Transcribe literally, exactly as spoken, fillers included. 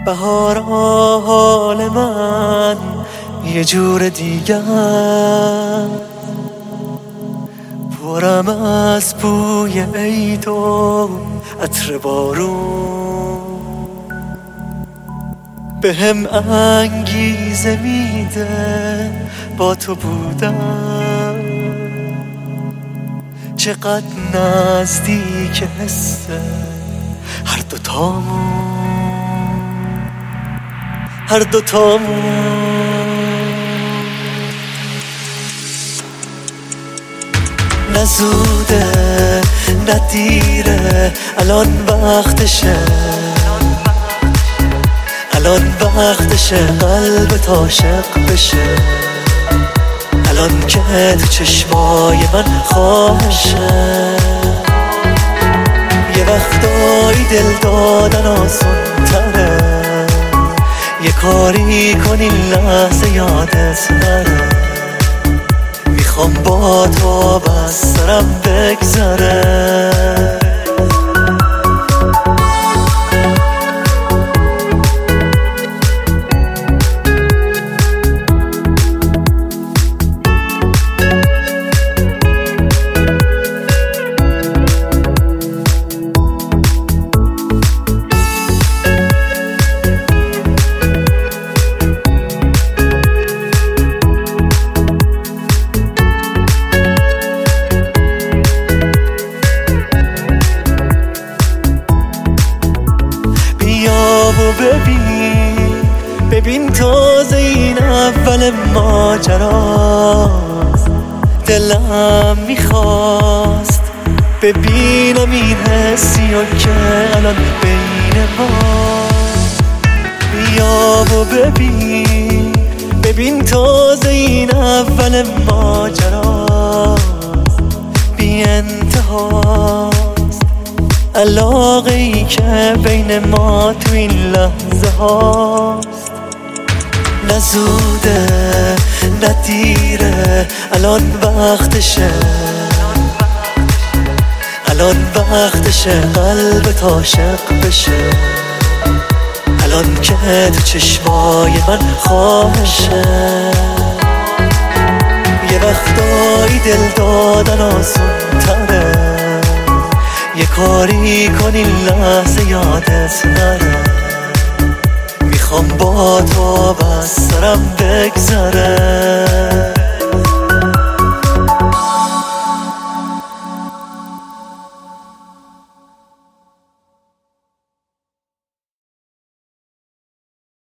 بهارا حال من یه جور دیگه، پرم از بوی عید و عطر بارون، به هم انگیزه میده با تو بودم. چقدر نزدیک حسه هر دوتامون، هر دوتامون. نزوده ندیره الان وقتشه، الان وقتشه قلبت عاشق بشه، الان که تو چشمای من خواهشه. یه وقتایی دل دادن آسون تره، یه کاری کنی لحظه یادت نره. میخوام با تو بس سرم بگذره. ببین ببین تازه این اول ماجراست. دلم میخواست ببینم این حسی و که الان بین ما. بیا و ببین ببین تازه این اول ماجراست. بی انتهاست علاقه ای که بین ما تو این لحظه هاست. نزوده ندیره الان وقتشه، الان وقتشه قلبت عاشق بشه، الان که تو چشمای من خواهشه. یه وقتایی دل دادن آسون تره، یه کاری کنی لحظه یادت نره. میخوام با تو بس سرم بگذره.